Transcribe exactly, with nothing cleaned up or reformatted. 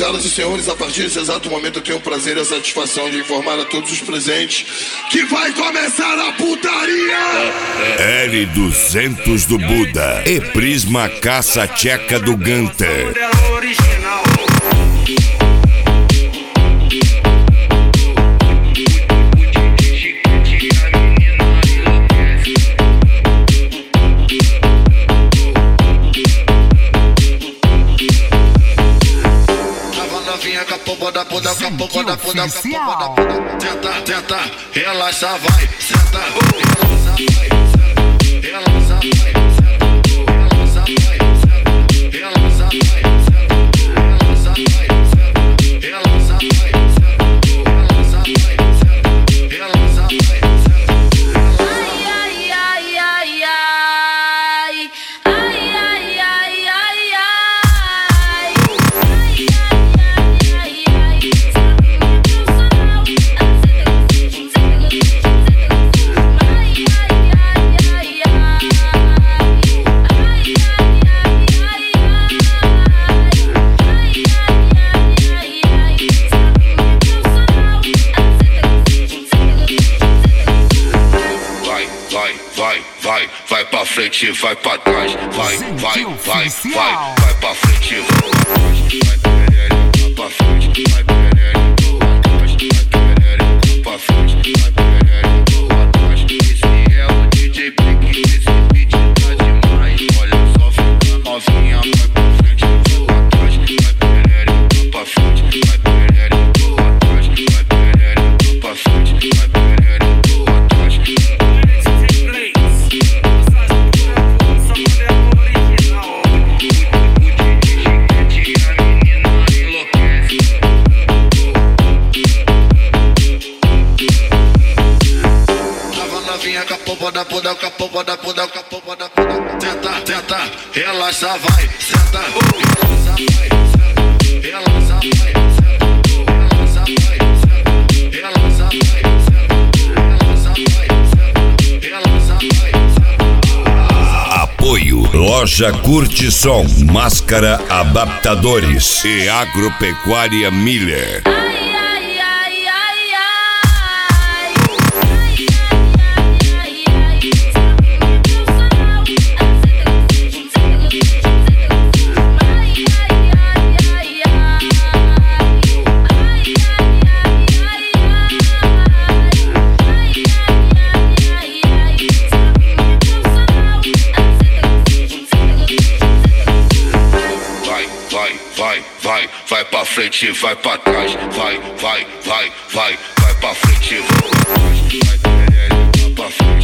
Senhoras e senhores, a partir desse exato momento eu tenho o prazer e a satisfação de informar a todos os presentes que vai começar a putaria! L duzentos do Buda e Prisma Caça Tcheca do Gunter. Poda, poda, poda, poda, poda, poda, poda, tenta, tenta, relaxa, vai, senta, relaxa, vai, relaxa, vai, relaxa, vai, relaxa, vai, relaxa, vai, relaxa, vai, relaxa, vai. Ai, ai, ai, ai, ai, ai, ai, ai, ai, ai. Vai, vai pra frente, vai pra trás, vai, vai, vai, vai, vai pra frente, vai pra trás, vai perereca pra frente, vai perereca pra trás, vai perereca pra frente, vai perereca pra trás. Esse é o D J Blink, esse beat tá demais. Olha só, fica novinha, vai pra frente, vai pra trás, vai perereca pra frente, vai perereca pra trás, vai perereca pra frente, vai perereca pra trás. Poda, poda, capô, poda, poda, capô, poda, poda, tenta, tenta, relaxa, vai, senta, relaxa, vai, relaxa, vai, relaxa, vai, relaxa, vai, relaxa, vai, relaxa, vai. Apoio Loja Curtição, Máscara Adaptadores e Agropecuária Miller. Vai, vai pra frente, vai pra trás, vai, vai, vai, vai, vai pra frente, vai pra trás, vai perereca pra frente.